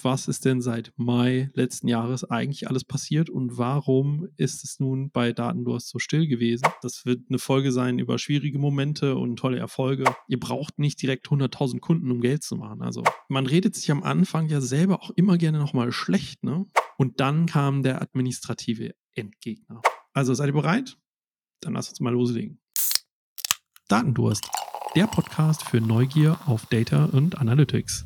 was ist denn seit Mai letzten Jahres eigentlich alles passiert und warum ist es nun bei Datendurst so still gewesen? Das wird eine Folge sein über schwierige Momente und tolle Erfolge. Ihr braucht nicht direkt 100.000 Kunden, um Geld zu machen. Also man redet sich am Anfang ja selber auch immer gerne nochmal schlecht, ne? Und dann kam der administrative Endgegner. Also seid ihr bereit? Dann lasst uns mal loslegen. Datendurst, der Podcast für Neugier auf Data und Analytics.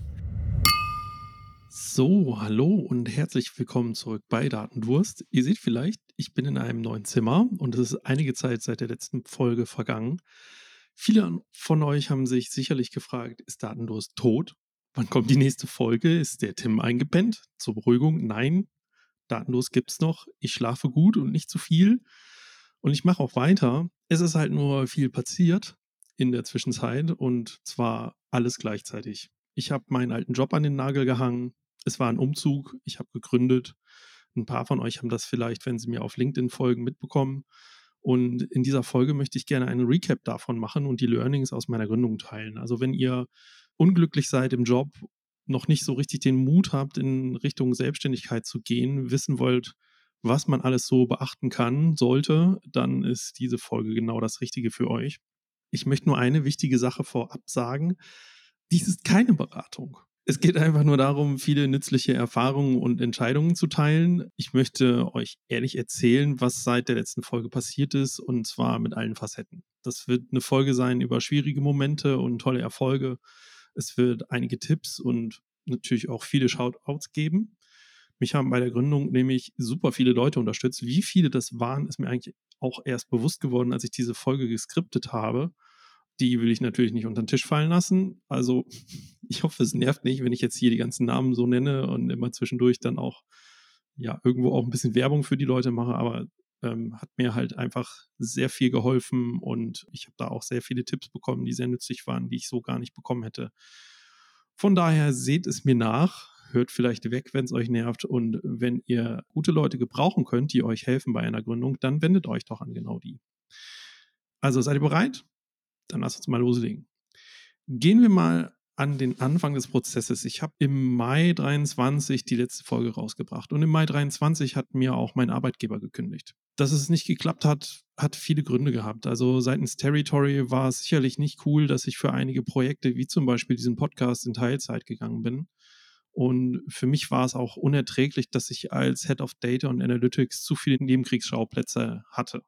So, hallo und herzlich willkommen zurück bei Datendurst. Ihr seht vielleicht, ich bin in einem neuen Zimmer und es ist einige Zeit seit der letzten Folge vergangen. Viele von euch haben sich sicherlich gefragt, ist Datendurst tot? Wann kommt die nächste Folge? Ist der Tim eingepennt? Zur Beruhigung, nein, Datendurst gibt's noch. Ich schlafe gut und nicht zu viel. Und ich mache auch weiter. Es ist halt nur viel passiert in der Zwischenzeit und zwar alles gleichzeitig. Ich habe meinen alten Job an den Nagel gehangen. Es war ein Umzug. Ich habe gegründet. Ein paar von euch haben das vielleicht, wenn sie mir auf LinkedIn folgen, mitbekommen. Und in dieser Folge möchte ich gerne einen Recap davon machen und die Learnings aus meiner Gründung teilen. Also wenn ihr unglücklich seid im Job, noch nicht so richtig den Mut habt, in Richtung Selbstständigkeit zu gehen, wissen wollt, was man alles so beachten kann, sollte, dann ist diese Folge genau das Richtige für euch. Ich möchte nur eine wichtige Sache vorab sagen. Dies ist keine Beratung. Es geht einfach nur darum, viele nützliche Erfahrungen und Entscheidungen zu teilen. Ich möchte euch ehrlich erzählen, was seit der letzten Folge passiert ist, und zwar mit allen Facetten. Das wird eine Folge sein über schwierige Momente und tolle Erfolge. Es wird einige Tipps und natürlich auch viele Shoutouts geben. Mich haben bei der Gründung nämlich super viele Leute unterstützt. Wie viele das waren, ist mir eigentlich auch erst bewusst geworden, als ich diese Folge geskriptet habe. Die will ich natürlich nicht unter den Tisch fallen lassen. Also ich hoffe, es nervt nicht, wenn ich jetzt hier die ganzen Namen so nenne und immer zwischendurch dann auch ja irgendwo auch ein bisschen Werbung für die Leute mache, aber hat mir halt einfach sehr viel geholfen und ich habe da auch sehr viele Tipps bekommen, die sehr nützlich waren, die ich so gar nicht bekommen hätte. Von daher seht es mir nach, hört vielleicht weg, wenn es euch nervt, und wenn ihr gute Leute gebrauchen könnt, die euch helfen bei einer Gründung, dann wendet euch doch an genau die. Also seid ihr bereit? Dann lasst uns mal loslegen. Gehen wir mal an den Anfang des Prozesses. Ich habe im Mai 23 die letzte Folge rausgebracht und im Mai 23 hat mir auch mein Arbeitgeber gekündigt. Dass es nicht geklappt hat, hat viele Gründe gehabt. Also seitens Territory war es sicherlich nicht cool, dass ich für einige Projekte, wie zum Beispiel diesen Podcast, in Teilzeit gegangen bin. Und für mich war es auch unerträglich, dass ich als Head of Data und Analytics zu viele Nebenkriegsschauplätze hatte.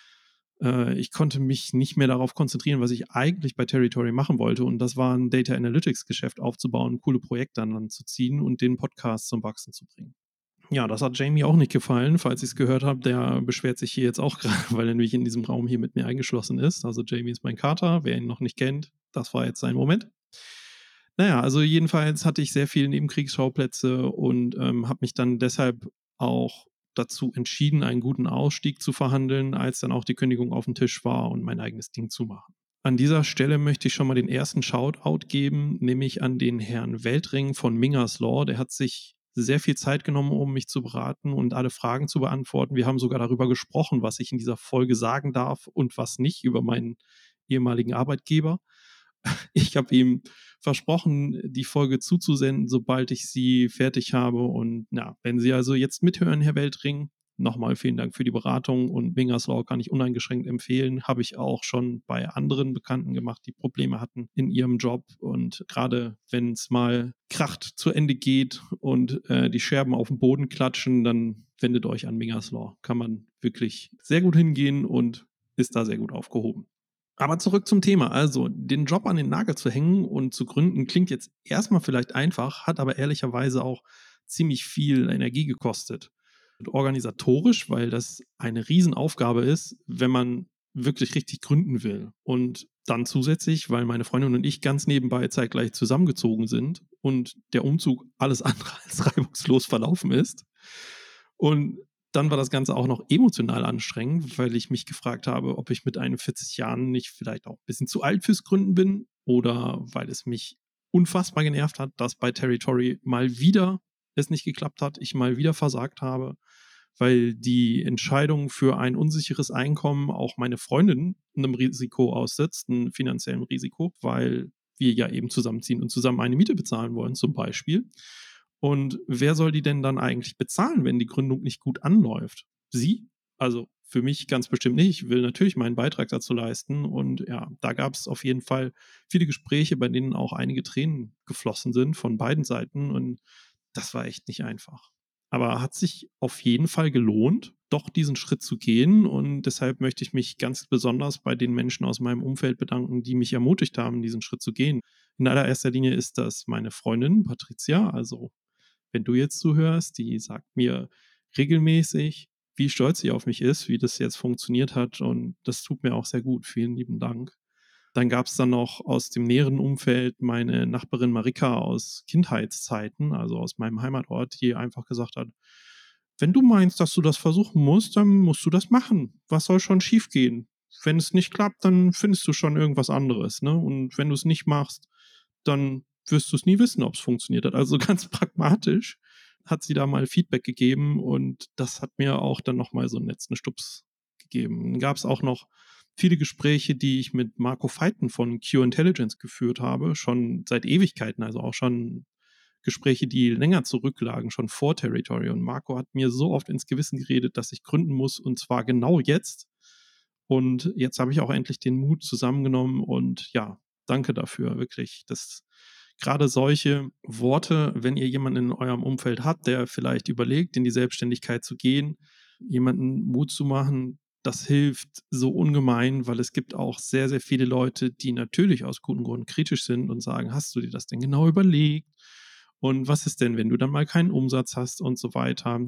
Ich konnte mich nicht mehr darauf konzentrieren, was ich eigentlich bei Territory machen wollte. Und das war ein Data Analytics Geschäft aufzubauen, coole Projekte an Land zu ziehen und den Podcast zum Wachsen zu bringen. Ja, das hat Jamie auch nicht gefallen. Falls ihr es gehört habt, der beschwert sich hier jetzt auch gerade, weil er nämlich in diesem Raum hier mit mir eingeschlossen ist. Also Jamie ist mein Kater. Wer ihn noch nicht kennt, das war jetzt sein Moment. Naja, also jedenfalls hatte ich sehr viele Nebenkriegsschauplätze und habe mich dann deshalb auch dazu entschieden, einen guten Ausstieg zu verhandeln, als dann auch die Kündigung auf dem Tisch war und mein eigenes Ding zu machen. An dieser Stelle möchte ich schon mal den ersten Shoutout geben, nämlich an den Herrn Weltring von Mingers Law. Der hat sich sehr viel Zeit genommen, um mich zu beraten und alle Fragen zu beantworten. Wir haben sogar darüber gesprochen, was ich in dieser Folge sagen darf und was nicht über meinen ehemaligen Arbeitgeber. Ich habe ihm versprochen, die Folge zuzusenden, sobald ich sie fertig habe. Und ja, wenn Sie also jetzt mithören, Herr Weltring, nochmal vielen Dank für die Beratung, und Mingers Law kann ich uneingeschränkt empfehlen. Habe ich auch schon bei anderen Bekannten gemacht, die Probleme hatten in ihrem Job. Und gerade wenn es mal kracht zu Ende geht und die Scherben auf den Boden klatschen, dann wendet euch an Mingers Law. Kann man wirklich sehr gut hingehen und ist da sehr gut aufgehoben. Aber zurück zum Thema. Also, den Job an den Nagel zu hängen und zu gründen, klingt jetzt erstmal vielleicht einfach, hat aber ehrlicherweise auch ziemlich viel Energie gekostet. Und organisatorisch, weil das eine Riesenaufgabe ist, wenn man wirklich richtig gründen will. Und dann zusätzlich, weil meine Freundin und ich ganz nebenbei zeitgleich zusammengezogen sind und der Umzug alles andere als reibungslos verlaufen ist. Und dann war das Ganze auch noch emotional anstrengend, weil ich mich gefragt habe, ob ich mit 41 Jahren nicht vielleicht auch ein bisschen zu alt fürs Gründen bin, oder weil es mich unfassbar genervt hat, dass bei Territory mal wieder es nicht geklappt hat, ich mal wieder versagt habe, weil die Entscheidung für ein unsicheres Einkommen auch meine Freundin einem Risiko aussetzt, einem finanziellen Risiko, weil wir ja eben zusammenziehen und zusammen eine Miete bezahlen wollen zum Beispiel. Und wer soll die denn dann eigentlich bezahlen, wenn die Gründung nicht gut anläuft? Sie? Also für mich ganz bestimmt nicht. Ich will natürlich meinen Beitrag dazu leisten. Und ja, da gab es auf jeden Fall viele Gespräche, bei denen auch einige Tränen geflossen sind von beiden Seiten. Und das war echt nicht einfach. Aber hat sich auf jeden Fall gelohnt, doch diesen Schritt zu gehen. Und deshalb möchte ich mich ganz besonders bei den Menschen aus meinem Umfeld bedanken, die mich ermutigt haben, diesen Schritt zu gehen. In allererster Linie ist das meine Freundin Patricia. Also wenn du jetzt zuhörst, die sagt mir regelmäßig, wie stolz sie auf mich ist, wie das jetzt funktioniert hat. Und das tut mir auch sehr gut. Vielen lieben Dank. Dann gab es dann noch aus dem näheren Umfeld meine Nachbarin Marika aus Kindheitszeiten, also aus meinem Heimatort, die einfach gesagt hat, wenn du meinst, dass du das versuchen musst, dann musst du das machen. Was soll schon schiefgehen? Wenn es nicht klappt, dann findest du schon irgendwas anderes. Ne? Und wenn du es nicht machst, dann wirst du es nie wissen, ob es funktioniert hat. Also ganz pragmatisch hat sie da mal Feedback gegeben und das hat mir auch dann nochmal so einen letzten Stups gegeben. Dann gab es auch noch viele Gespräche, die ich mit Marco Feiten von Q Intelligence geführt habe, schon seit Ewigkeiten, also auch schon Gespräche, die länger zurücklagen, schon vor Territory. Und Marco hat mir so oft ins Gewissen geredet, dass ich gründen muss und zwar genau jetzt. Und jetzt habe ich auch endlich den Mut zusammengenommen und ja, danke dafür, wirklich. Das gerade solche Worte, wenn ihr jemanden in eurem Umfeld habt, der vielleicht überlegt, in die Selbstständigkeit zu gehen, jemanden Mut zu machen, das hilft so ungemein, weil es gibt auch sehr, sehr viele Leute, die natürlich aus gutem Grund kritisch sind und sagen, hast du dir das denn genau überlegt? Und was ist denn, wenn du dann mal keinen Umsatz hast und so weiter?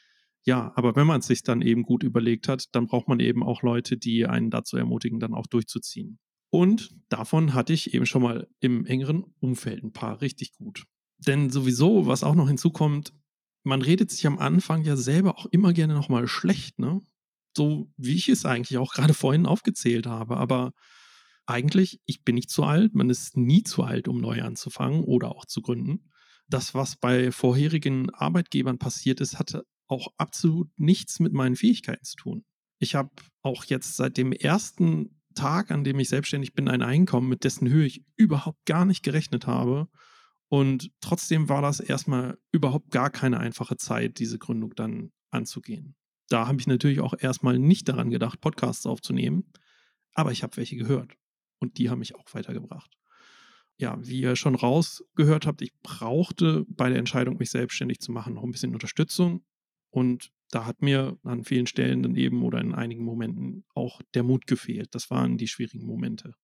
Ja, aber wenn man es sich dann eben gut überlegt hat, dann braucht man eben auch Leute, die einen dazu ermutigen, dann auch durchzuziehen. Und davon hatte ich eben schon mal im engeren Umfeld ein paar richtig gut. Denn sowieso, was auch noch hinzukommt, man redet sich am Anfang ja selber auch immer gerne nochmal schlecht, ne? So wie ich es eigentlich auch gerade vorhin aufgezählt habe. Aber eigentlich, ich bin nicht zu alt, man ist nie zu alt, um neu anzufangen oder auch zu gründen. Das, was bei vorherigen Arbeitgebern passiert ist, hatte auch absolut nichts mit meinen Fähigkeiten zu tun. Ich habe auch jetzt seit dem ersten Tag, an dem ich selbstständig bin, ein Einkommen, mit dessen Höhe ich überhaupt gar nicht gerechnet habe. Und trotzdem war das erstmal überhaupt gar keine einfache Zeit, diese Gründung dann anzugehen. Da habe ich natürlich auch erstmal nicht daran gedacht, Podcasts aufzunehmen, aber ich habe welche gehört und die haben mich auch weitergebracht. Ja, wie ihr schon rausgehört habt, ich brauchte bei der Entscheidung, mich selbstständig zu machen, noch ein bisschen Unterstützung. Und da hat mir an vielen Stellen dann eben oder in einigen Momenten auch der Mut gefehlt. Das waren die schwierigen Momente.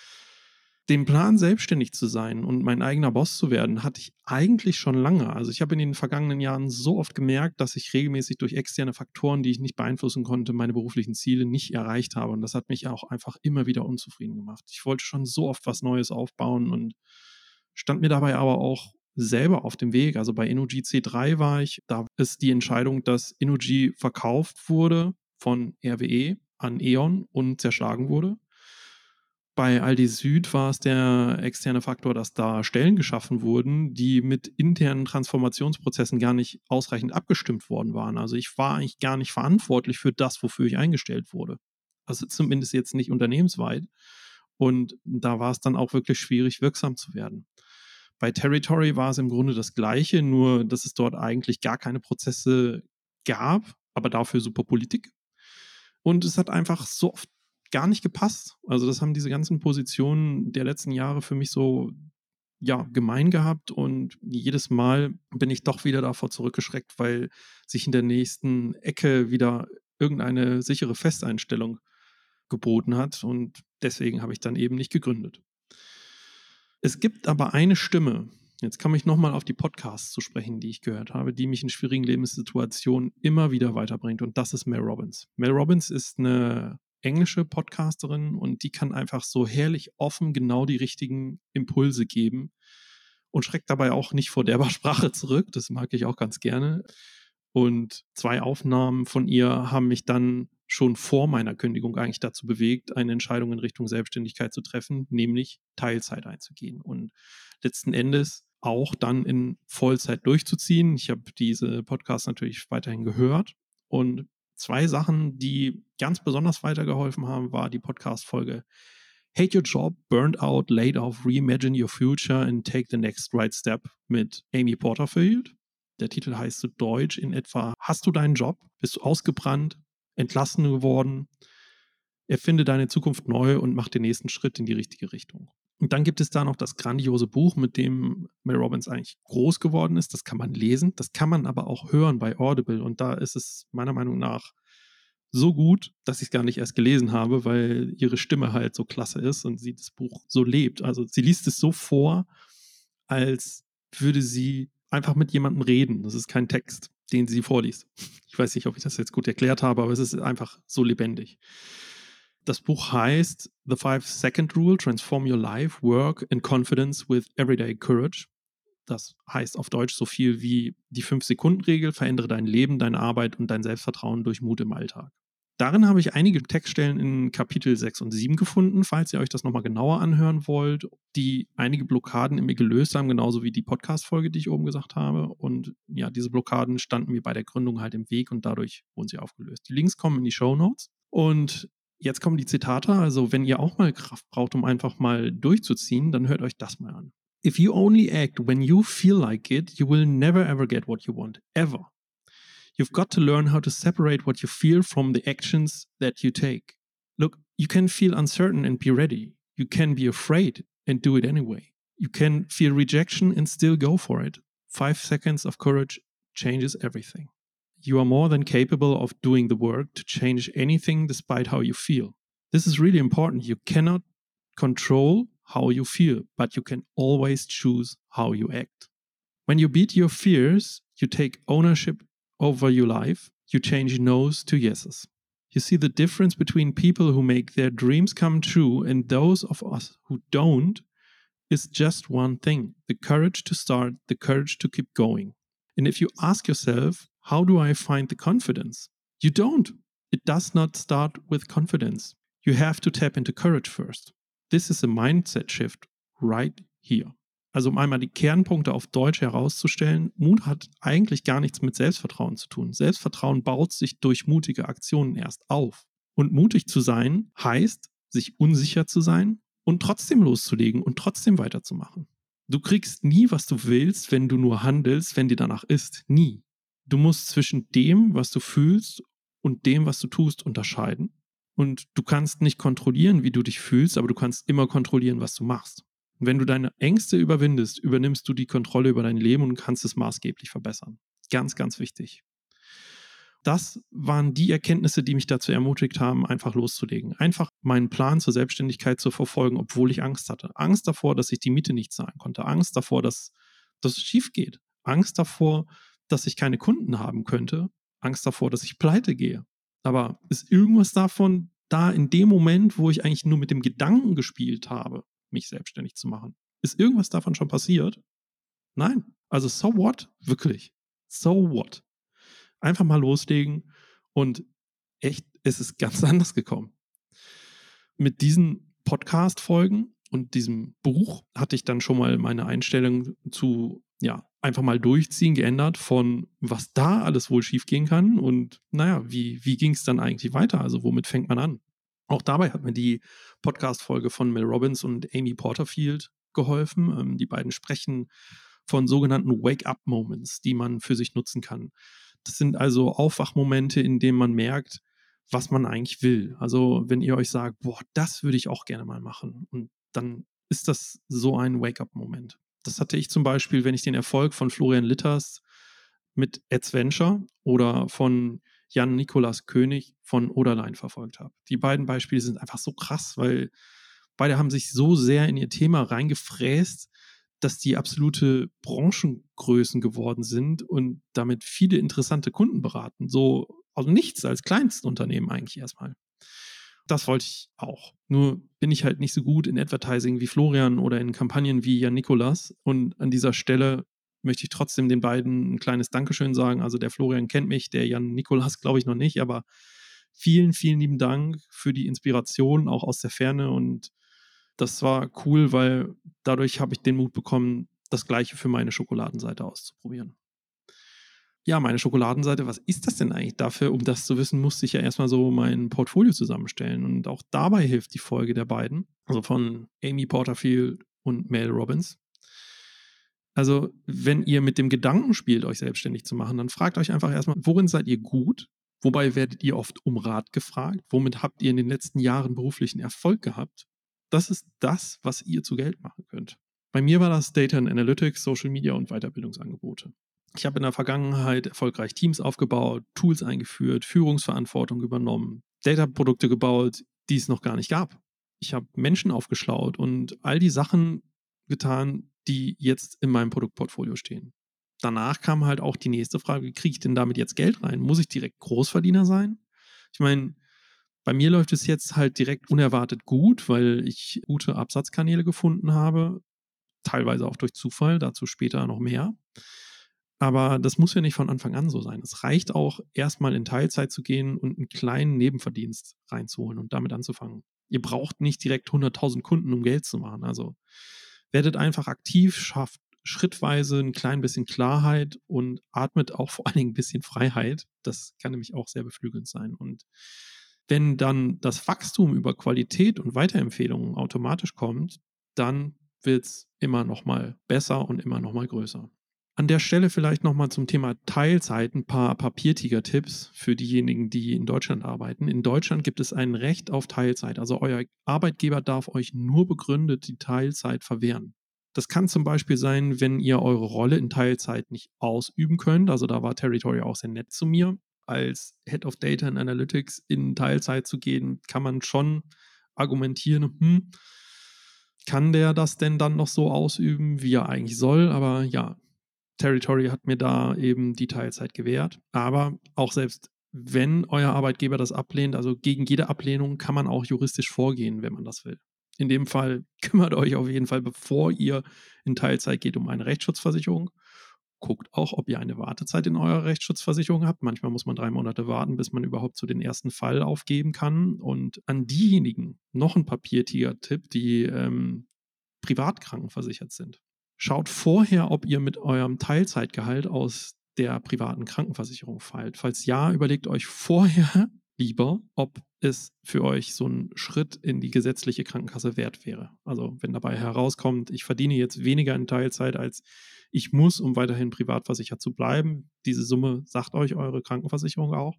Den Plan, selbstständig zu sein und mein eigener Boss zu werden, hatte ich eigentlich schon lange. Also ich habe in den vergangenen Jahren so oft gemerkt, dass ich regelmäßig durch externe Faktoren, die ich nicht beeinflussen konnte, meine beruflichen Ziele nicht erreicht habe. Und das hat mich auch einfach immer wieder unzufrieden gemacht. Ich wollte schon so oft was Neues aufbauen und stand mir dabei aber auch selber auf dem Weg. Also bei Innogy C3 war ich, da ist die Entscheidung, dass Innogy verkauft wurde von RWE an E.ON und zerschlagen wurde. Bei Aldi Süd war es der externe Faktor, dass da Stellen geschaffen wurden, die mit internen Transformationsprozessen gar nicht ausreichend abgestimmt worden waren. Also ich war eigentlich gar nicht verantwortlich für das, wofür ich eingestellt wurde. Also zumindest jetzt nicht unternehmensweit. Und da war es dann auch wirklich schwierig, wirksam zu werden. Bei Territory war es im Grunde das Gleiche, nur dass es dort eigentlich gar keine Prozesse gab, aber dafür super Politik. Und es hat einfach so oft gar nicht gepasst. Also das haben diese ganzen Positionen der letzten Jahre für mich so ja, gemein gehabt und jedes Mal bin ich doch wieder davor zurückgeschreckt, weil sich in der nächsten Ecke wieder irgendeine sichere Festeinstellung geboten hat und deswegen habe ich dann eben nicht gegründet. Es gibt aber eine Stimme, jetzt komme ich nochmal auf die Podcasts zu sprechen, die ich gehört habe, die mich in schwierigen Lebenssituationen immer wieder weiterbringt und das ist Mel Robbins. Mel Robbins ist eine englische Podcasterin und die kann einfach so herrlich offen genau die richtigen Impulse geben und schreckt dabei auch nicht vor derber Sprache zurück. Das mag ich auch ganz gerne. Und 2 Aufnahmen von ihr haben mich dann schon vor meiner Kündigung eigentlich dazu bewegt, eine Entscheidung in Richtung Selbstständigkeit zu treffen, nämlich Teilzeit einzugehen und letzten Endes auch dann in Vollzeit durchzuziehen. Ich habe diese Podcasts natürlich weiterhin gehört und 2 Sachen, die ganz besonders weitergeholfen haben, war die Podcast-Folge Hate Your Job, Burned Out, Laid Off, Reimagine Your Future and Take the Next Right Step mit Amy Porterfield. Der Titel heißt zu Deutsch in etwa: Hast du deinen Job? Bist du ausgebrannt? Entlassen geworden? Erfinde deine Zukunft neu und mach den nächsten Schritt in die richtige Richtung. Und dann gibt es da noch das grandiose Buch, mit dem Mel Robbins eigentlich groß geworden ist. Das kann man lesen, das kann man aber auch hören bei Audible. Und da ist es meiner Meinung nach so gut, dass ich es gar nicht erst gelesen habe, weil ihre Stimme halt so klasse ist und sie das Buch so lebt. Also sie liest es so vor, als würde sie einfach mit jemandem reden. Das ist kein Text, den sie vorliest. Ich weiß nicht, ob ich das jetzt gut erklärt habe, aber es ist einfach so lebendig. Das Buch heißt The 5-Second Rule: Transform Your Life, Work and Confidence with Everyday Courage. Das heißt auf Deutsch so viel wie die 5-Sekunden-Regel: Verändere dein Leben, deine Arbeit und dein Selbstvertrauen durch Mut im Alltag. Darin habe ich einige Textstellen in Kapitel 6 und 7 gefunden, falls ihr euch das nochmal genauer anhören wollt, die einige Blockaden in mir gelöst haben, genauso wie die Podcast-Folge, die ich oben gesagt habe. Und ja, diese Blockaden standen mir bei der Gründung halt im Weg und dadurch wurden sie aufgelöst. Die Links kommen in die Shownotes. Und jetzt kommen die Zitate. Also wenn ihr auch mal Kraft braucht, um einfach mal durchzuziehen, dann hört euch das mal an. If you only act when you feel like it, you will never ever get what you want, ever. You've got to learn how to separate what you feel from the actions that you take. Look, you can feel uncertain and be ready. You can be afraid and do it anyway. You can feel rejection and still go for it. 5 seconds of courage changes everything. You are more than capable of doing the work to change anything despite how you feel. This is really important. You cannot control how you feel, but you can always choose how you act. When you beat your fears, you take ownership over your life. You change no's to yeses. You see the difference between people who make their dreams come true and those of us who don't is just one thing: the courage to start, the courage to keep going. And if you ask yourself, how do I find the confidence? You don't. It does not start with confidence. You have to tap into courage first. This is a mindset shift right here. Also um einmal die Kernpunkte auf Deutsch herauszustellen: Mut hat eigentlich gar nichts mit Selbstvertrauen zu tun. Selbstvertrauen baut sich durch mutige Aktionen erst auf. Und mutig zu sein heißt, sich unsicher zu sein und trotzdem loszulegen und trotzdem weiterzumachen. Du kriegst nie, was du willst, wenn du nur handelst, wenn dir danach ist. Nie. Du musst zwischen dem, was du fühlst, und dem, was du tust, unterscheiden. Und du kannst nicht kontrollieren, wie du dich fühlst, aber du kannst immer kontrollieren, was du machst. Und wenn du deine Ängste überwindest, übernimmst du die Kontrolle über dein Leben und kannst es maßgeblich verbessern. Ganz, ganz wichtig. Das waren die Erkenntnisse, die mich dazu ermutigt haben, einfach loszulegen. Einfach meinen Plan zur Selbstständigkeit zu verfolgen, obwohl ich Angst hatte. Angst davor, dass ich die Miete nicht zahlen konnte. Angst davor, dass es schief geht. Angst davor, dass ich keine Kunden haben könnte. Angst davor, dass ich pleite gehe. Aber ist irgendwas davon da in dem Moment, wo ich eigentlich nur mit dem Gedanken gespielt habe, mich selbstständig zu machen? Ist irgendwas davon schon passiert? Nein. Also so what? Wirklich. So what? Einfach mal loslegen und echt, es ist ganz anders gekommen. Mit diesen Podcast-Folgen und diesem Buch hatte ich dann schon mal meine Einstellung zu, ja, einfach mal durchziehen geändert von, was da alles wohl schiefgehen kann und naja, wie ging es dann eigentlich weiter? Also womit fängt man an? Auch dabei hat mir die Podcast-Folge von Mel Robbins und Amy Porterfield geholfen. Die beiden sprechen von sogenannten Wake-up-Moments, die man für sich nutzen kann. Das sind also Aufwachmomente, in denen man merkt, was man eigentlich will. Also wenn ihr euch sagt, boah, das würde ich auch gerne mal machen. Und dann ist das so ein Wake-up-Moment. Das hatte ich zum Beispiel, wenn ich den Erfolg von Florian Litters mit Adventure oder von Jan Nikolaus König von Oderlein verfolgt habe. Die beiden Beispiele sind einfach so krass, weil beide haben sich so sehr in ihr Thema reingefräst, dass die absolute Branchengrößen geworden sind und damit viele interessante Kunden beraten. So aus nichts, als kleinsten Unternehmen eigentlich erstmal. Das wollte ich auch. Nur bin ich halt nicht so gut in Advertising wie Florian oder in Kampagnen wie Jan Nikolas. Und an dieser Stelle möchte ich trotzdem den beiden ein kleines Dankeschön sagen. Also der Florian kennt mich, der Jan Nikolas glaube ich noch nicht, aber vielen, vielen lieben Dank für die Inspiration, auch aus der Ferne. Und das war cool, weil dadurch habe ich den Mut bekommen, das Gleiche für meine Schokoladenseite auszuprobieren. Ja, meine Schokoladenseite, was ist das denn eigentlich? Dafür, um das zu wissen, musste ich ja erstmal so mein Portfolio zusammenstellen. Und auch dabei hilft die Folge der beiden, also von Amy Porterfield und Mel Robbins. Also, wenn ihr mit dem Gedanken spielt, euch selbstständig zu machen, dann fragt euch einfach erstmal, worin seid ihr gut? Wobei werdet ihr oft um Rat gefragt? Womit habt ihr in den letzten Jahren beruflichen Erfolg gehabt? Das ist das, was ihr zu Geld machen könnt. Bei mir war das Data and Analytics, Social Media und Weiterbildungsangebote. Ich habe in der Vergangenheit erfolgreich Teams aufgebaut, Tools eingeführt, Führungsverantwortung übernommen, Data-Produkte gebaut, die es noch gar nicht gab. Ich habe Menschen aufgeschlaut und all die Sachen getan, die jetzt in meinem Produktportfolio stehen. Danach kam halt auch die nächste Frage, wie kriege ich denn damit jetzt Geld rein? Muss ich direkt Großverdiener sein? Ich meine, bei mir läuft es jetzt halt direkt unerwartet gut, weil ich gute Absatzkanäle gefunden habe, teilweise auch durch Zufall, dazu später noch mehr. Aber das muss ja nicht von Anfang an so sein. Es reicht auch, erstmal in Teilzeit zu gehen und einen kleinen Nebenverdienst reinzuholen und damit anzufangen. Ihr braucht nicht direkt 100.000 Kunden, um Geld zu machen. Also werdet einfach aktiv, schafft schrittweise ein klein bisschen Klarheit und atmet auch vor allen Dingen ein bisschen Freiheit. Das kann nämlich auch sehr beflügelnd sein. Und wenn dann das Wachstum über Qualität und Weiterempfehlungen automatisch kommt, dann wird es immer noch mal besser und immer noch mal größer. An der Stelle vielleicht noch mal zum Thema Teilzeit ein paar Papiertiger-Tipps für diejenigen, die in Deutschland arbeiten. In Deutschland gibt es ein Recht auf Teilzeit. Also euer Arbeitgeber darf euch nur begründet die Teilzeit verwehren. Das kann zum Beispiel sein, wenn ihr eure Rolle in Teilzeit nicht ausüben könnt. Also da war Territory auch sehr nett zu mir. Als Head of Data and Analytics in Teilzeit zu gehen, kann man schon argumentieren, kann der das denn dann noch so ausüben, wie er eigentlich soll? Aber ja, Territory hat mir da eben die Teilzeit gewährt. Aber auch selbst wenn euer Arbeitgeber das ablehnt, also gegen jede Ablehnung kann man auch juristisch vorgehen, wenn man das will. In dem Fall kümmert euch auf jeden Fall, bevor ihr in Teilzeit geht, um eine Rechtsschutzversicherung. Guckt auch, ob ihr eine Wartezeit in eurer Rechtsschutzversicherung habt. Manchmal muss man 3 Monate warten, bis man überhaupt so den ersten Fall aufgeben kann. Und an diejenigen noch ein Papiertiger-Tipp, die privat krankenversichert sind. Schaut vorher, ob ihr mit eurem Teilzeitgehalt aus der privaten Krankenversicherung fallt. Falls ja, überlegt euch vorher lieber, ob es für euch so ein Schritt in die gesetzliche Krankenkasse wert wäre. Also wenn dabei herauskommt, ich verdiene jetzt weniger in Teilzeit, als ich muss, um weiterhin privat versichert zu bleiben. Diese Summe sagt euch eure Krankenversicherung auch.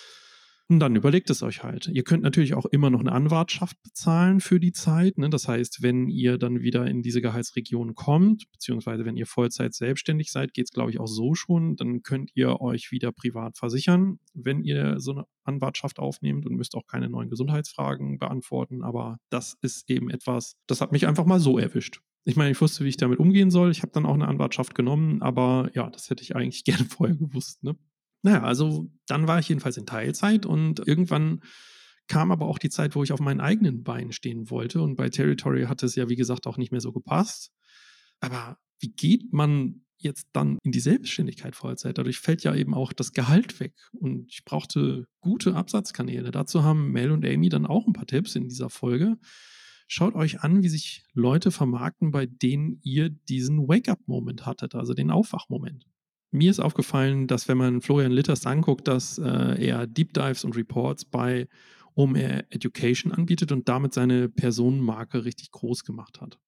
Und dann überlegt es euch halt. Ihr könnt natürlich auch immer noch eine Anwartschaft bezahlen für die Zeit. Ne? Das heißt, wenn ihr dann wieder in diese Gehaltsregion kommt, beziehungsweise wenn ihr Vollzeit selbstständig seid, geht es, glaube ich, auch so schon, dann könnt ihr euch wieder privat versichern, wenn ihr so eine Anwartschaft aufnehmt und müsst auch keine neuen Gesundheitsfragen beantworten. Aber das ist eben etwas, das hat mich einfach mal so erwischt. Ich meine, ich wusste, wie ich damit umgehen soll. Ich habe dann auch eine Anwartschaft genommen, aber ja, das hätte ich eigentlich gerne vorher gewusst. Ne? Naja, also dann war ich jedenfalls in Teilzeit und irgendwann kam aber auch die Zeit, wo ich auf meinen eigenen Beinen stehen wollte. Und bei Territory hat es ja, wie gesagt, auch nicht mehr so gepasst. Aber wie geht man jetzt dann in die Selbstständigkeit Vollzeit? Dadurch fällt ja eben auch das Gehalt weg. Und ich brauchte gute Absatzkanäle. Dazu haben Mel und Amy dann auch ein paar Tipps in dieser Folge. Schaut euch an, wie sich Leute vermarkten, bei denen ihr diesen Wake-up-Moment hattet, also den Aufwachmoment. Mir ist aufgefallen, dass wenn man Florian Litters anguckt, dass er Deep Dives und Reports bei OMR Education anbietet und damit seine Personenmarke richtig groß gemacht hat.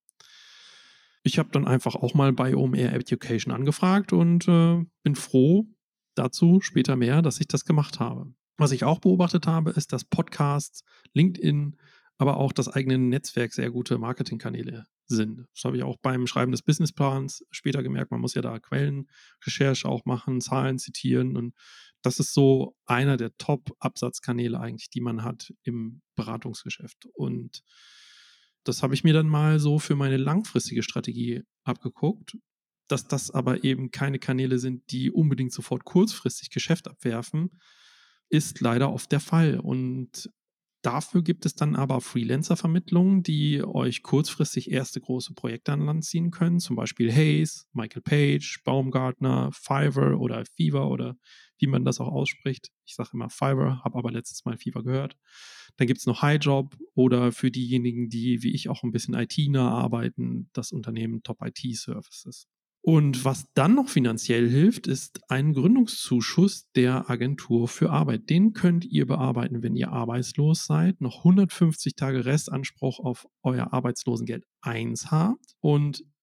Ich habe dann einfach auch mal bei OMR Education angefragt und bin froh, dazu später mehr, dass ich das gemacht habe. Was ich auch beobachtet habe, ist, dass Podcasts, LinkedIn, aber auch das eigene Netzwerk sehr gute Marketingkanäle sind. Das habe ich auch beim Schreiben des Businessplans später gemerkt. Man muss ja da Quellenrecherche auch machen, Zahlen zitieren und das ist so einer der Top-Absatzkanäle eigentlich, die man hat im Beratungsgeschäft. Und das habe ich mir dann mal so für meine langfristige Strategie abgeguckt, dass das aber eben keine Kanäle sind, die unbedingt sofort kurzfristig Geschäft abwerfen, ist leider oft der Fall. Und dafür gibt es dann aber Freelancer-Vermittlungen, die euch kurzfristig erste große Projekte an Land ziehen können. Zum Beispiel Hayes, Michael Page, Baumgartner, Fiverr oder Fiverr oder wie man das auch ausspricht. Ich sage immer Fiverr, habe aber letztes Mal Fiverr gehört. Dann gibt es noch HighJob oder für diejenigen, die wie ich auch ein bisschen IT-nah arbeiten, das Unternehmen Top IT Services. Und was dann noch finanziell hilft, ist ein Gründungszuschuss der Agentur für Arbeit. Den könnt ihr bearbeiten, wenn ihr arbeitslos seid, noch 150 Tage Restanspruch auf euer Arbeitslosengeld 1 habt und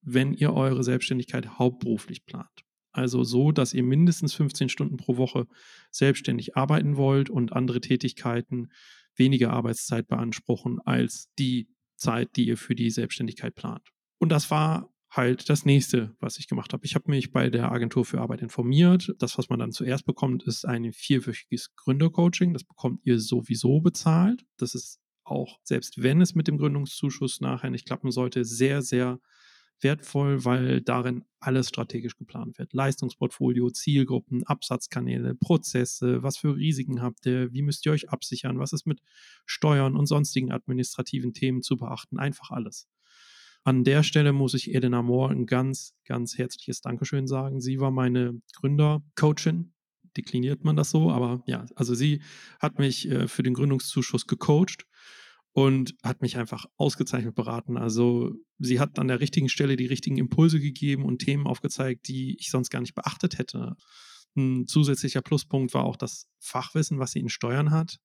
wenn ihr eure Selbstständigkeit hauptberuflich plant. Also so, dass ihr mindestens 15 Stunden pro Woche selbstständig arbeiten wollt und andere Tätigkeiten weniger Arbeitszeit beanspruchen als die Zeit, die ihr für die Selbstständigkeit plant. Und das war halt das nächste, was ich gemacht habe. Ich habe mich bei der Agentur für Arbeit informiert. Das, was man dann zuerst bekommt, ist ein 4-wöchiges Gründercoaching. Das bekommt ihr sowieso bezahlt. Das ist auch, selbst wenn es mit dem Gründungszuschuss nachher nicht klappen sollte, sehr, sehr wertvoll, weil darin alles strategisch geplant wird. Leistungsportfolio, Zielgruppen, Absatzkanäle, Prozesse, was für Risiken habt ihr, wie müsst ihr euch absichern, was ist mit Steuern und sonstigen administrativen Themen zu beachten, einfach alles. An der Stelle muss ich Edina Moore ein ganz, ganz herzliches Dankeschön sagen. Sie war meine Gründercoachin. Dekliniert man das so, aber ja, also sie hat mich für den Gründungszuschuss gecoacht und hat mich einfach ausgezeichnet beraten. Also sie hat an der richtigen Stelle die richtigen Impulse gegeben und Themen aufgezeigt, die ich sonst gar nicht beachtet hätte. Ein zusätzlicher Pluspunkt war auch das Fachwissen, was sie in Steuern hat.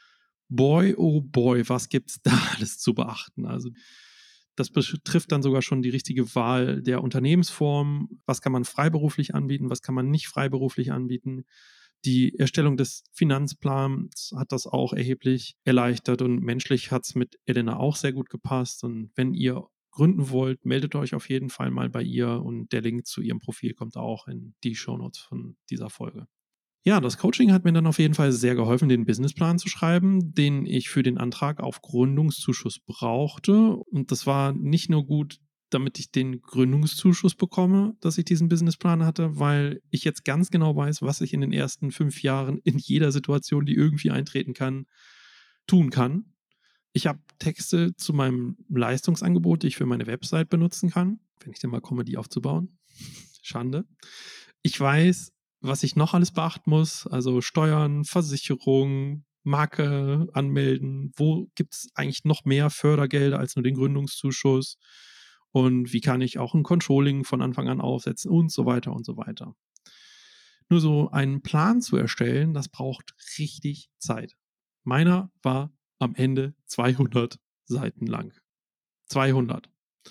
Boy, oh boy, was gibt's da alles zu beachten? Also das betrifft dann sogar schon die richtige Wahl der Unternehmensform. Was kann man freiberuflich anbieten, was kann man nicht freiberuflich anbieten? Die Erstellung des Finanzplans hat das auch erheblich erleichtert und menschlich hat es mit Elena auch sehr gut gepasst. Und wenn ihr gründen wollt, meldet euch auf jeden Fall mal bei ihr und der Link zu ihrem Profil kommt auch in die Shownotes von dieser Folge. Ja, das Coaching hat mir dann auf jeden Fall sehr geholfen, den Businessplan zu schreiben, den ich für den Antrag auf Gründungszuschuss brauchte. Und das war nicht nur gut, damit ich den Gründungszuschuss bekomme, dass ich diesen Businessplan hatte, weil ich jetzt ganz genau weiß, was ich in den ersten 5 Jahren in jeder Situation, die irgendwie eintreten kann, tun kann. Ich habe Texte zu meinem Leistungsangebot, die ich für meine Website benutzen kann, wenn ich denn mal komme, die aufzubauen. Schande. Ich weiß, was ich noch alles beachten muss, also Steuern, Versicherung, Marke anmelden. Wo gibt es eigentlich noch mehr Fördergelder als nur den Gründungszuschuss? Und wie kann ich auch ein Controlling von Anfang an aufsetzen und so weiter und so weiter. Nur so einen Plan zu erstellen, das braucht richtig Zeit. Meiner war am Ende 200 Seiten lang. 200.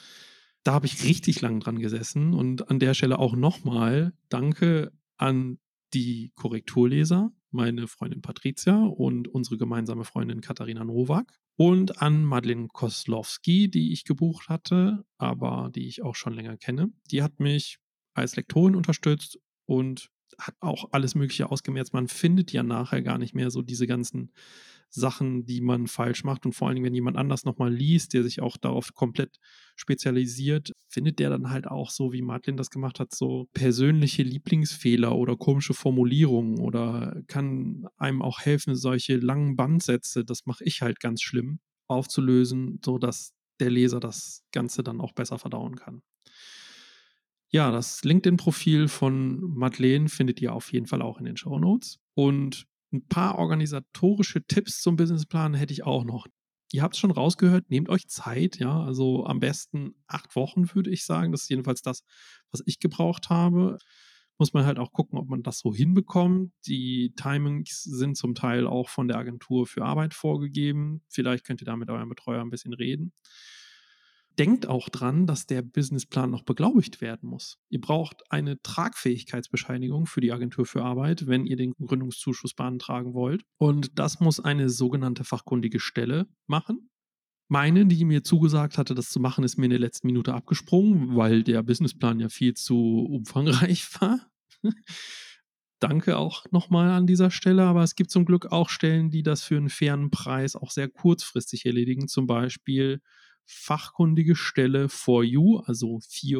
Da habe ich richtig lang dran gesessen und an der Stelle auch nochmal Danke an die Korrekturleser, meine Freundin Patricia und unsere gemeinsame Freundin Katharina Nowak und an Madeleine Koslowski, die ich gebucht hatte, aber die ich auch schon länger kenne. Die hat mich als Lektorin unterstützt und hat auch alles Mögliche ausgemerzt. Man findet ja nachher gar nicht mehr so diese ganzen Sachen, die man falsch macht. Und vor allen Dingen, wenn jemand anders nochmal liest, der sich auch darauf komplett spezialisiert, findet der dann halt auch so, wie Martin das gemacht hat, so persönliche Lieblingsfehler oder komische Formulierungen oder kann einem auch helfen, solche langen Bandsätze, das mache ich halt ganz schlimm, aufzulösen, sodass der Leser das Ganze dann auch besser verdauen kann. Ja, das LinkedIn-Profil von Madeleine findet ihr auf jeden Fall auch in den Shownotes. Und ein paar organisatorische Tipps zum Businessplan hätte ich auch noch. Ihr habt es schon rausgehört, nehmt euch Zeit, ja, also am besten 8 Wochen, würde ich sagen. Das ist jedenfalls das, was ich gebraucht habe. Muss man halt auch gucken, ob man das so hinbekommt. Die Timings sind zum Teil auch von der Agentur für Arbeit vorgegeben. Vielleicht könnt ihr da mit eurem Betreuer ein bisschen reden. Denkt auch dran, dass der Businessplan noch beglaubigt werden muss. Ihr braucht eine Tragfähigkeitsbescheinigung für die Agentur für Arbeit, wenn ihr den Gründungszuschuss beantragen wollt. Und das muss eine sogenannte fachkundige Stelle machen. Meine, die mir zugesagt hatte, das zu machen, ist mir in der letzten Minute abgesprungen, weil der Businessplan ja viel zu umfangreich war. Danke auch nochmal an dieser Stelle, aber es gibt zum Glück auch Stellen, die das für einen fairen Preis auch sehr kurzfristig erledigen. Zum Beispiel fachkundige Stelle for you, also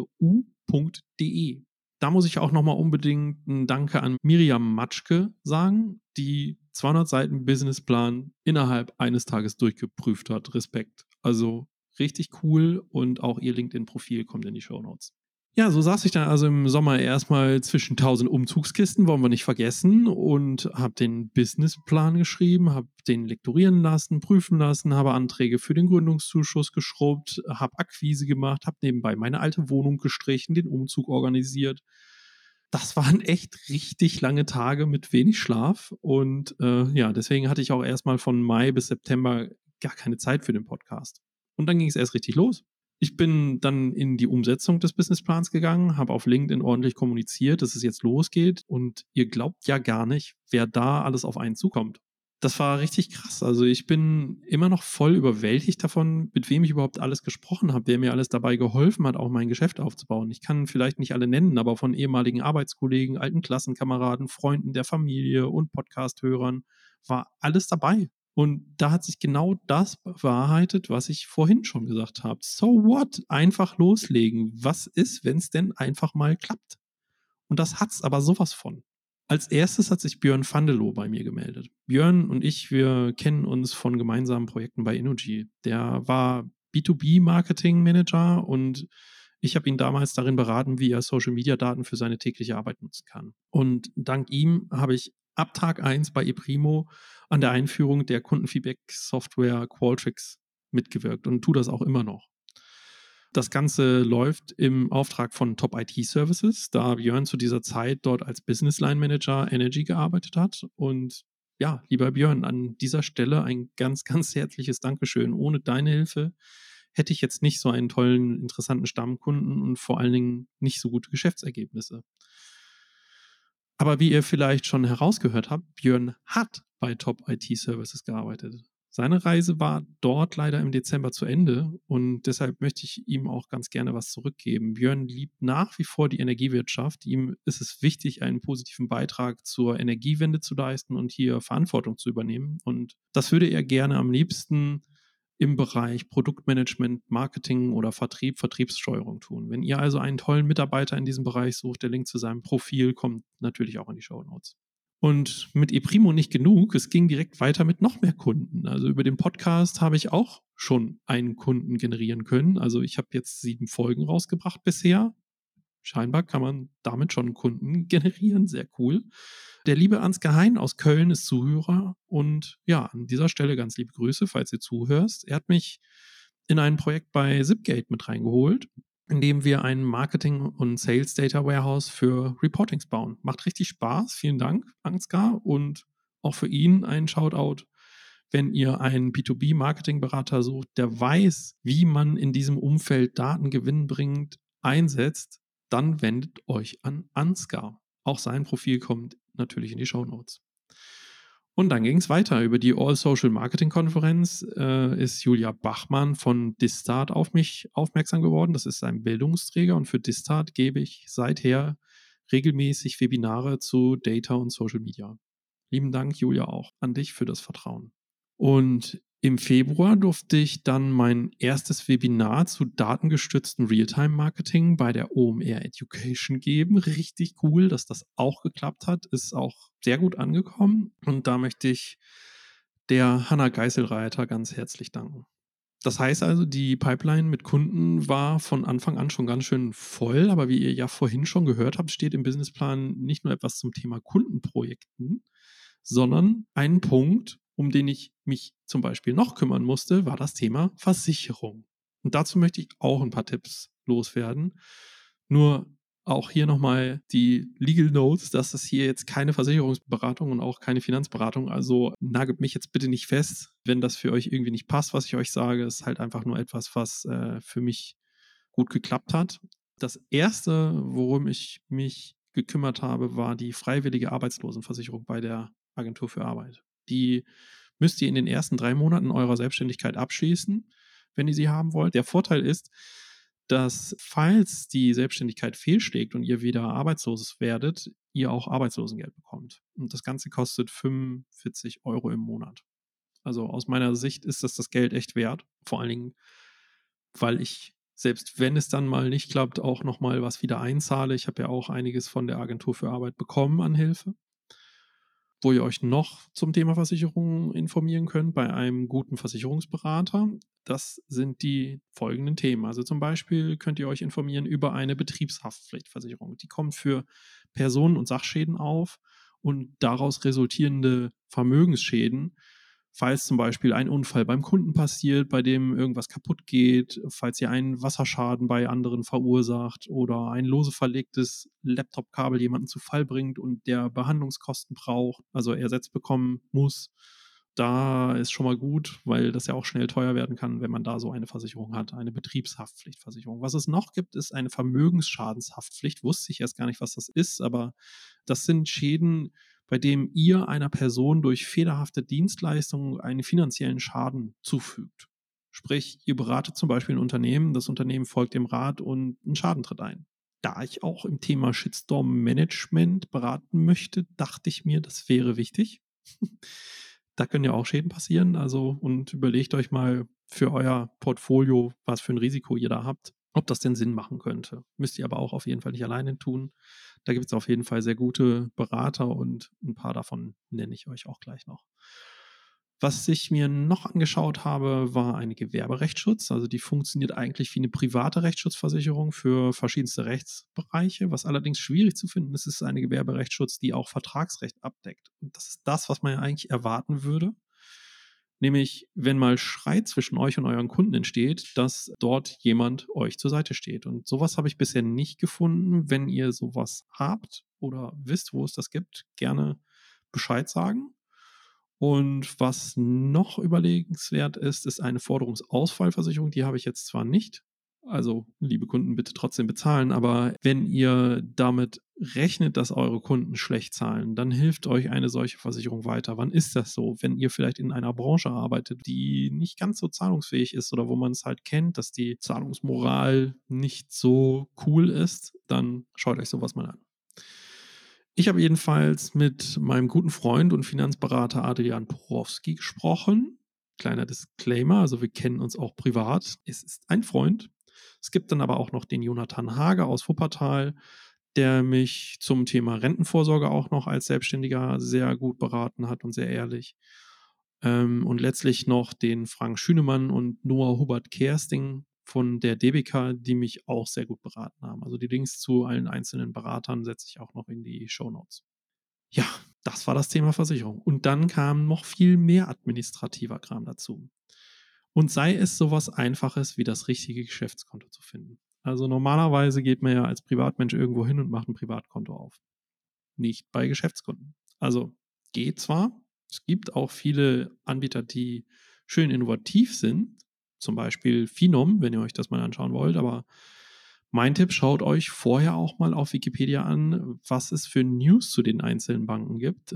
4u.de. Da muss ich auch nochmal unbedingt ein Danke an Miriam Matschke sagen, die 200 Seiten Businessplan innerhalb eines Tages durchgeprüft hat. Respekt. Also richtig cool und auch ihr LinkedIn-Profil kommt in die Shownotes. Ja, so saß ich dann also im Sommer erstmal zwischen 1000 Umzugskisten, wollen wir nicht vergessen, und habe den Businessplan geschrieben, habe den lektorieren lassen, prüfen lassen, habe Anträge für den Gründungszuschuss geschrubbt, habe Akquise gemacht, habe nebenbei meine alte Wohnung gestrichen, den Umzug organisiert. Das waren echt richtig lange Tage mit wenig Schlaf und ja, deswegen hatte ich auch erstmal von Mai bis September gar keine Zeit für den Podcast. Und dann ging es erst richtig los. Ich bin dann in die Umsetzung des Businessplans gegangen, habe auf LinkedIn ordentlich kommuniziert, dass es jetzt losgeht und ihr glaubt ja gar nicht, wer da alles auf einen zukommt. Das war richtig krass. Also, ich bin immer noch voll überwältigt davon, mit wem ich überhaupt alles gesprochen habe, wer mir alles dabei geholfen hat, auch mein Geschäft aufzubauen. Ich kann vielleicht nicht alle nennen, aber von ehemaligen Arbeitskollegen, alten Klassenkameraden, Freunden der Familie und Podcasthörern war alles dabei. Und da hat sich genau das bewahrheitet, was ich vorhin schon gesagt habe. So what? Einfach loslegen. Was ist, wenn es denn einfach mal klappt? Und das hat's aber sowas von. Als erstes hat sich Björn Vandelow bei mir gemeldet. Björn und ich, wir kennen uns von gemeinsamen Projekten bei Innogy. Der war B2B-Marketing-Manager und ich habe ihn damals darin beraten, wie er Social-Media-Daten für seine tägliche Arbeit nutzen kann. Und dank ihm habe ich ab Tag 1 bei ePrimo an der Einführung der Kundenfeedback-Software Qualtrics mitgewirkt und tue das auch immer noch. Das Ganze läuft im Auftrag von Top IT Services, da Björn zu dieser Zeit dort als Business Line Manager Energy gearbeitet hat. Und ja, lieber Björn, an dieser Stelle ein ganz, ganz herzliches Dankeschön. Ohne deine Hilfe hätte ich jetzt nicht so einen tollen, interessanten Stammkunden und vor allen Dingen nicht so gute Geschäftsergebnisse. Aber wie ihr vielleicht schon herausgehört habt, Björn hat bei Top IT Services gearbeitet. Seine Reise war dort leider im Dezember zu Ende und deshalb möchte ich ihm auch ganz gerne was zurückgeben. Björn liebt nach wie vor die Energiewirtschaft. Ihm ist es wichtig, einen positiven Beitrag zur Energiewende zu leisten und hier Verantwortung zu übernehmen. Und das würde er gerne am liebsten im Bereich Produktmanagement, Marketing oder Vertrieb, Vertriebssteuerung tun. Wenn ihr also einen tollen Mitarbeiter in diesem Bereich sucht, der Link zu seinem Profil kommt natürlich auch in die Show Notes. Und mit ePrimo nicht genug, es ging direkt weiter mit noch mehr Kunden. Also über den Podcast habe ich auch schon einen Kunden generieren können. Also ich habe jetzt 7 Folgen rausgebracht bisher. Scheinbar kann man damit schon Kunden generieren, sehr cool. Der liebe Ansgar Hein aus Köln ist Zuhörer und ja, an dieser Stelle ganz liebe Grüße, falls ihr zuhörst. Er hat mich in ein Projekt bei Zipgate mit reingeholt, in dem wir ein Marketing- und Sales Data Warehouse für Reportings bauen. Macht richtig Spaß. Vielen Dank, Ansgar. Und auch für ihn ein Shoutout, wenn ihr einen B2B-Marketing-Berater sucht, der weiß, wie man in diesem Umfeld Daten gewinnbringend einsetzt, dann wendet euch an Ansgar. Auch sein Profil kommt natürlich in die Show Notes. Und dann ging es weiter. Über die All Social Marketing Konferenz ist Julia Bachmann von Distart auf mich aufmerksam geworden. Das ist ein Bildungsträger und für Distart gebe ich seither regelmäßig Webinare zu Data und Social Media. Lieben Dank, Julia, auch an dich für das Vertrauen. Und im Februar durfte ich dann mein erstes Webinar zu datengestützten Realtime-Marketing bei der OMR Education geben. Richtig cool, dass das auch geklappt hat. Ist auch sehr gut angekommen. Und da möchte ich der Hanna Geißelreiter ganz herzlich danken. Das heißt also, die Pipeline mit Kunden war von Anfang an schon ganz schön voll, aber wie ihr ja vorhin schon gehört habt, steht im Businessplan nicht nur etwas zum Thema Kundenprojekten, sondern ein Punkt, um den ich mich zum Beispiel noch kümmern musste, war das Thema Versicherung. Und dazu möchte ich auch ein paar Tipps loswerden. Nur auch hier nochmal die Legal Notes, dass das hier jetzt keine Versicherungsberatung und auch keine Finanzberatung. Also nagelt mich jetzt bitte nicht fest, wenn das für euch irgendwie nicht passt, was ich euch sage. Ist halt einfach nur etwas, was für mich gut geklappt hat. Das erste, worum ich mich gekümmert habe, war die freiwillige Arbeitslosenversicherung bei der Agentur für Arbeit. Die müsst ihr in den ersten 3 Monaten eurer Selbstständigkeit abschließen, wenn ihr sie haben wollt. Der Vorteil ist, dass falls die Selbstständigkeit fehlschlägt und ihr wieder arbeitslos werdet, ihr auch Arbeitslosengeld bekommt. Und das Ganze kostet 45 € im Monat. Also aus meiner Sicht ist das Geld echt wert. Vor allen Dingen, weil ich, selbst wenn es dann mal nicht klappt, auch nochmal was wieder einzahle. Ich habe ja auch einiges von der Agentur für Arbeit bekommen an Hilfe. Wo ihr euch noch zum Thema Versicherungen informieren könnt bei einem guten Versicherungsberater. Das sind die folgenden Themen. Also zum Beispiel könnt ihr euch informieren über eine Betriebshaftpflichtversicherung. Die kommt für Personen- und Sachschäden auf und daraus resultierende Vermögensschäden, falls zum Beispiel ein Unfall beim Kunden passiert, bei dem irgendwas kaputt geht, falls ihr einen Wasserschaden bei anderen verursacht oder ein lose verlegtes Laptopkabel jemanden zu Fall bringt und der Behandlungskosten braucht, also ersetzt bekommen muss. Da ist schon mal gut, weil das ja auch schnell teuer werden kann, wenn man da so eine Versicherung hat, eine Betriebshaftpflichtversicherung. Was es noch gibt, ist eine Vermögensschadenshaftpflicht. Wusste ich erst gar nicht, was das ist, aber das sind Schäden, bei denen ihr einer Person durch fehlerhafte Dienstleistungen einen finanziellen Schaden zufügt. Sprich, ihr beratet zum Beispiel ein Unternehmen, das Unternehmen folgt dem Rat und ein Schaden tritt ein. Da ich auch im Thema Shitstorm-Management beraten möchte, dachte ich mir, das wäre wichtig. Da können ja auch Schäden passieren. Also, und überlegt euch mal für euer Portfolio, was für ein Risiko ihr da habt, ob das denn Sinn machen könnte. Müsst ihr aber auch auf jeden Fall nicht alleine tun. Da gibt es auf jeden Fall sehr gute Berater und ein paar davon nenne ich euch auch gleich noch. Was ich mir noch angeschaut habe, war eine Gewerberechtsschutz. Also die funktioniert eigentlich wie eine private Rechtsschutzversicherung für verschiedenste Rechtsbereiche. Was allerdings schwierig zu finden ist, ist eine Gewerberechtsschutz, die auch Vertragsrecht abdeckt. Und das ist das, was man ja eigentlich erwarten würde. Nämlich, wenn mal Streit zwischen euch und euren Kunden entsteht, dass dort jemand euch zur Seite steht. Und sowas habe ich bisher nicht gefunden. Wenn ihr sowas habt oder wisst, wo es das gibt, gerne Bescheid sagen. Und was noch überlegenswert ist, ist eine Forderungsausfallversicherung. Die habe ich jetzt zwar nicht. Also, liebe Kunden, bitte trotzdem bezahlen. Aber wenn ihr damit rechnet, dass eure Kunden schlecht zahlen, dann hilft euch eine solche Versicherung weiter. Wann ist das so? Wenn ihr vielleicht in einer Branche arbeitet, die nicht ganz so zahlungsfähig ist oder wo man es halt kennt, dass die Zahlungsmoral nicht so cool ist, dann schaut euch sowas mal an. Ich habe jedenfalls mit meinem guten Freund und Finanzberater Adrian Porowski gesprochen. Kleiner Disclaimer, also wir kennen uns auch privat. Es ist ein Freund. Es gibt dann aber auch noch den Jonathan Hage aus Wuppertal, der mich zum Thema Rentenvorsorge auch noch als Selbstständiger sehr gut beraten hat und sehr ehrlich. Und letztlich noch den Frank Schünemann und Noah Hubert Kersting von der DBK, die mich auch sehr gut beraten haben. Also die Links zu allen einzelnen Beratern setze ich auch noch in die Shownotes. Ja, das war das Thema Versicherung. Und dann kam noch viel mehr administrativer Kram dazu. Und sei es sowas Einfaches wie das richtige Geschäftskonto zu finden. Also normalerweise geht man ja als Privatmensch irgendwo hin und macht ein Privatkonto auf. Nicht bei Geschäftskunden. Also geht zwar, es gibt auch viele Anbieter, die schön innovativ sind, zum Beispiel Finom, wenn ihr euch das mal anschauen wollt, aber mein Tipp, schaut euch vorher auch mal auf Wikipedia an, was es für News zu den einzelnen Banken gibt.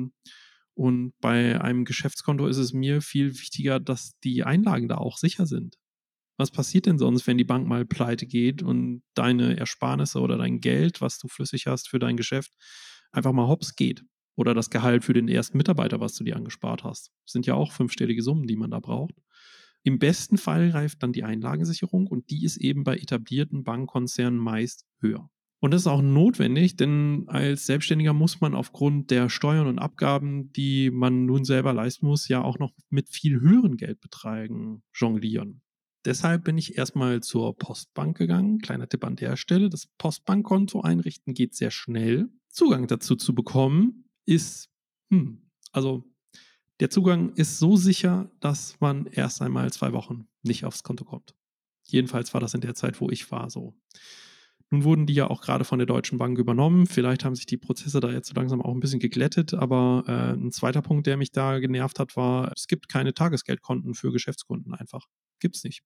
Und bei einem Geschäftskonto ist es mir viel wichtiger, dass die Einlagen da auch sicher sind. Was passiert denn sonst, wenn die Bank mal pleite geht und deine Ersparnisse oder dein Geld, was du flüssig hast für dein Geschäft, einfach mal hops geht? Oder das Gehalt für den ersten Mitarbeiter, was du dir angespart hast. Das sind ja auch fünfstellige Summen, die man da braucht. Im besten Fall greift dann die Einlagensicherung und die ist eben bei etablierten Bankkonzernen meist höher. Und das ist auch notwendig, denn als Selbstständiger muss man aufgrund der Steuern und Abgaben, die man nun selber leisten muss, ja auch noch mit viel höheren Geldbeträgen jonglieren. Deshalb bin ich erstmal zur Postbank gegangen. Kleiner Tipp an der Stelle: Das Postbankkonto einrichten geht sehr schnell. Zugang dazu zu bekommen ist, also der Zugang ist so sicher, dass man erst einmal 2 Wochen nicht aufs Konto kommt. Jedenfalls war das in der Zeit, wo ich war, so. Nun wurden die ja auch gerade von der Deutschen Bank übernommen. Vielleicht haben sich die Prozesse da jetzt so langsam auch ein bisschen geglättet, aber 'n zweiter Punkt, der mich da genervt hat, war, es gibt keine Tagesgeldkonten für Geschäftskunden einfach. Gibt's nicht.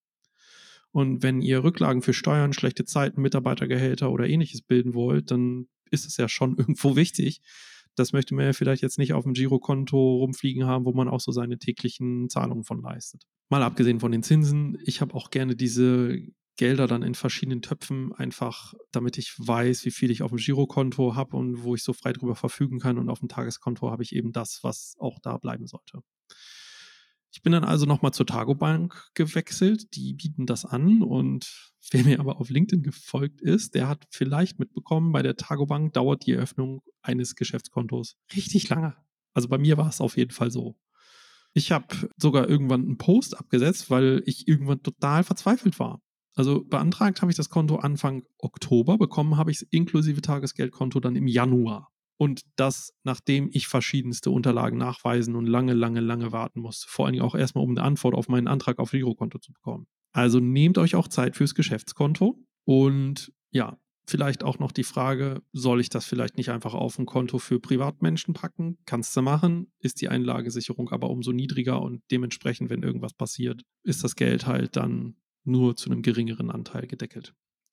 Und wenn ihr Rücklagen für Steuern, schlechte Zeiten, Mitarbeitergehälter oder Ähnliches bilden wollt, dann ist es ja schon irgendwo wichtig. Das möchte man ja vielleicht jetzt nicht auf dem Girokonto rumfliegen haben, wo man auch so seine täglichen Zahlungen von leistet. Mal abgesehen von den Zinsen, ich habe auch gerne diese Gelder dann in verschiedenen Töpfen, einfach damit ich weiß, wie viel ich auf dem Girokonto habe und wo ich so frei drüber verfügen kann. Und auf dem Tageskonto habe ich eben das, was auch da bleiben sollte. Ich bin dann also nochmal zur Targobank gewechselt. Die bieten das an und wer mir aber auf LinkedIn gefolgt ist, der hat vielleicht mitbekommen, bei der Targobank dauert die Eröffnung eines Geschäftskontos richtig lange. Also bei mir war es auf jeden Fall so. Ich habe sogar irgendwann einen Post abgesetzt, weil ich irgendwann total verzweifelt war. Also beantragt habe ich das Konto Anfang Oktober, bekommen habe ich es inklusive Tagesgeldkonto dann im Januar. Und das, nachdem ich verschiedenste Unterlagen nachweisen und lange, lange, lange warten musste. Vor allen Dingen auch erstmal, um eine Antwort auf meinen Antrag auf Girokonto zu bekommen. Also nehmt euch auch Zeit fürs Geschäftskonto und ja, vielleicht auch noch die Frage, soll ich das vielleicht nicht einfach auf ein Konto für Privatmenschen packen? Kannst du machen, ist die Einlagesicherung aber umso niedriger und dementsprechend, wenn irgendwas passiert, ist das Geld halt dann nur zu einem geringeren Anteil gedeckelt.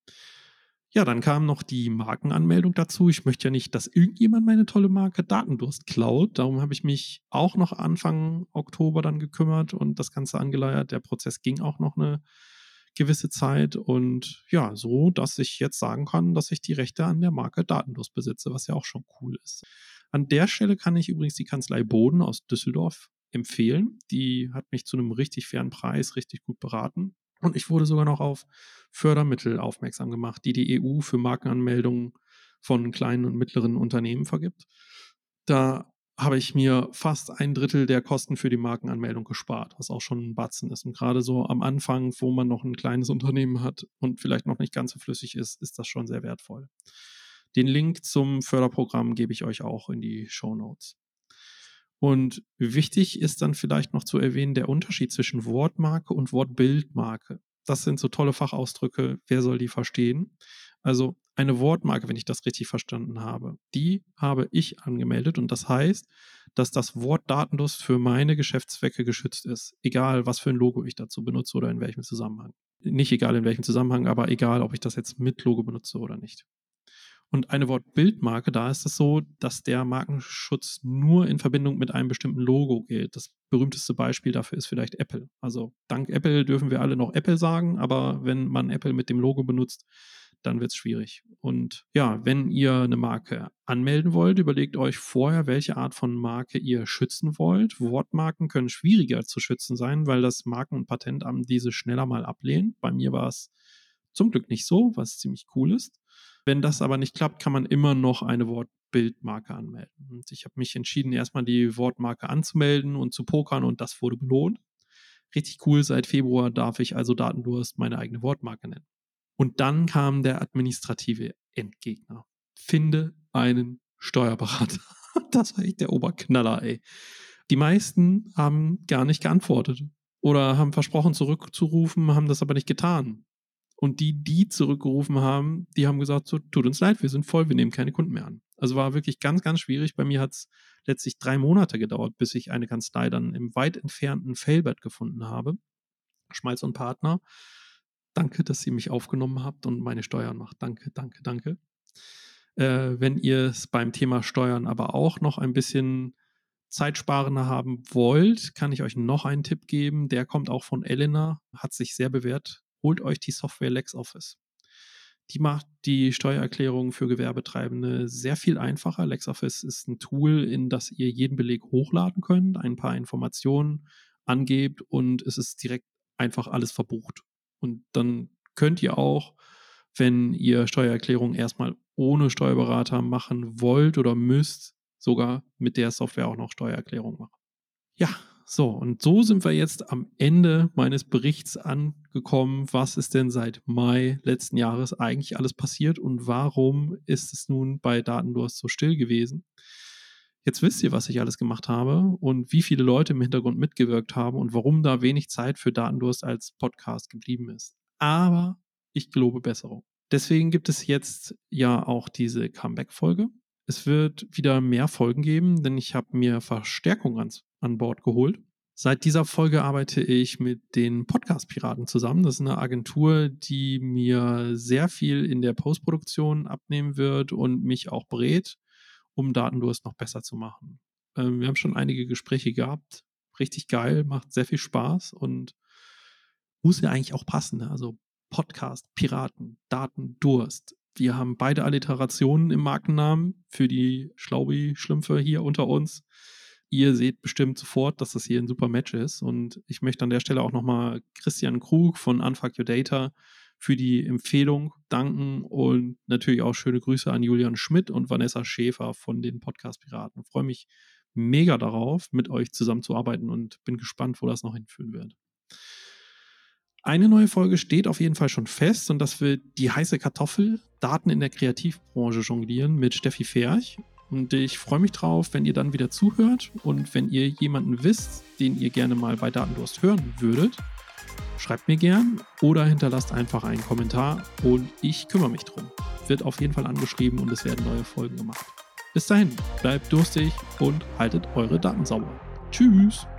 Ja, dann kam noch die Markenanmeldung dazu. Ich möchte ja nicht, dass irgendjemand meine tolle Marke Datendurst klaut. Darum habe ich mich auch noch Anfang Oktober dann gekümmert und das Ganze angeleiert. Der Prozess ging auch noch eine gewisse Zeit und ja, so, dass ich jetzt sagen kann, dass ich die Rechte an der Marke Datendurst besitze, was ja auch schon cool ist. An der Stelle kann ich übrigens die Kanzlei Boden aus Düsseldorf empfehlen. Die hat mich zu einem richtig fairen Preis richtig gut beraten. Und ich wurde sogar noch auf Fördermittel aufmerksam gemacht, die die EU für Markenanmeldungen von kleinen und mittleren Unternehmen vergibt. Da habe ich mir fast ein Drittel der Kosten für die Markenanmeldung gespart, was auch schon ein Batzen ist. Und gerade so am Anfang, wo man noch ein kleines Unternehmen hat und vielleicht noch nicht ganz so flüssig ist, ist das schon sehr wertvoll. Den Link zum Förderprogramm gebe ich euch auch in die Shownotes. Und wichtig ist dann vielleicht noch zu erwähnen, der Unterschied zwischen Wortmarke und Wortbildmarke. Das sind so tolle Fachausdrücke. Wer soll die verstehen? Also eine Wortmarke, wenn ich das richtig verstanden habe, die habe ich angemeldet und das heißt, dass das Wort Datendurst für meine Geschäftszwecke geschützt ist. Egal, was für ein Logo ich dazu benutze oder in welchem Zusammenhang. Nicht egal in welchem Zusammenhang, aber egal, ob ich das jetzt mit Logo benutze oder nicht. Und eine Wortbildmarke, da ist es so, dass der Markenschutz nur in Verbindung mit einem bestimmten Logo gilt. Das berühmteste Beispiel dafür ist vielleicht Apple. Also dank Apple dürfen wir alle noch Apple sagen, aber wenn man Apple mit dem Logo benutzt, dann wird es schwierig. Und ja, wenn ihr eine Marke anmelden wollt, überlegt euch vorher, welche Art von Marke ihr schützen wollt. Wortmarken können schwieriger zu schützen sein, weil das Marken- und Patentamt diese schneller mal ablehnt. Bei mir war es zum Glück nicht so, was ziemlich cool ist. Wenn das aber nicht klappt, kann man immer noch eine Wortbildmarke anmelden. Und ich habe mich entschieden, erstmal die Wortmarke anzumelden und zu pokern und das wurde belohnt. Richtig cool, seit Februar darf ich also Datendurst meine eigene Wortmarke nennen. Und dann kam der administrative Endgegner. Finde einen Steuerberater. Das war echt der Oberknaller, ey. Die meisten haben gar nicht geantwortet oder haben versprochen zurückzurufen, haben das aber nicht getan. Und die zurückgerufen haben, die haben gesagt, so, tut uns leid, wir sind voll, wir nehmen keine Kunden mehr an. Also war wirklich ganz, ganz schwierig. Bei mir hat es letztlich 3 Monate gedauert, bis ich eine Kanzlei dann im weit entfernten Velbert gefunden habe. Schmalz und Partner. Danke, dass ihr mich aufgenommen habt und meine Steuern macht. Danke, danke, danke. Wenn ihr es beim Thema Steuern aber auch noch ein bisschen zeitsparender haben wollt, kann ich euch noch einen Tipp geben. Der kommt auch von Elena, hat sich sehr bewährt. Holt euch die Software LexOffice. Die macht die Steuererklärung für Gewerbetreibende sehr viel einfacher. LexOffice ist ein Tool, in das ihr jeden Beleg hochladen könnt, ein paar Informationen angebt und es ist direkt einfach alles verbucht. Und dann könnt ihr auch, wenn ihr Steuererklärung erstmal ohne Steuerberater machen wollt oder müsst, sogar mit der Software auch noch Steuererklärung machen. Ja, so, und so sind wir jetzt am Ende meines Berichts angekommen. Was ist denn seit Mai letzten Jahres eigentlich alles passiert und warum ist es nun bei Datendurst so still gewesen? Jetzt wisst ihr, was ich alles gemacht habe und wie viele Leute im Hintergrund mitgewirkt haben und warum da wenig Zeit für Datendurst als Podcast geblieben ist. Aber ich gelobe Besserung. Deswegen gibt es jetzt ja auch diese Comeback-Folge. Es wird wieder mehr Folgen geben, denn ich habe mir Verstärkung an Bord geholt. Seit dieser Folge arbeite ich mit den Podcast-Piraten zusammen. Das ist eine Agentur, die mir sehr viel in der Postproduktion abnehmen wird und mich auch berät, um Datendurst noch besser zu machen. Wir haben schon einige Gespräche gehabt. Richtig geil, macht sehr viel Spaß und muss ja eigentlich auch passen. Ne? Also Podcast, Piraten, Datendurst. Wir haben beide Alliterationen im Markennamen für die Schlaubi-Schlümpfe hier unter uns. Ihr seht bestimmt sofort, dass das hier ein super Match ist. Und ich möchte an der Stelle auch nochmal Christian Krug von Unfuck Your Data für die Empfehlung danken und natürlich auch schöne Grüße an Julian Schmidt und Vanessa Schäfer von den Podcast-Piraten. Ich freue mich mega darauf, mit euch zusammenzuarbeiten und bin gespannt, wo das noch hinführen wird. Eine neue Folge steht auf jeden Fall schon fest und das wird die heiße Kartoffel, Daten in der Kreativbranche jonglieren mit Steffi Ferch. Und ich freue mich drauf, wenn ihr dann wieder zuhört und wenn ihr jemanden wisst, den ihr gerne mal bei Datendurst hören würdet, schreibt mir gern oder hinterlasst einfach einen Kommentar und ich kümmere mich drum. wird auf jeden Fall angeschrieben und es werden neue Folgen gemacht. Bis dahin, bleibt durstig und haltet eure Daten sauber. Tschüss!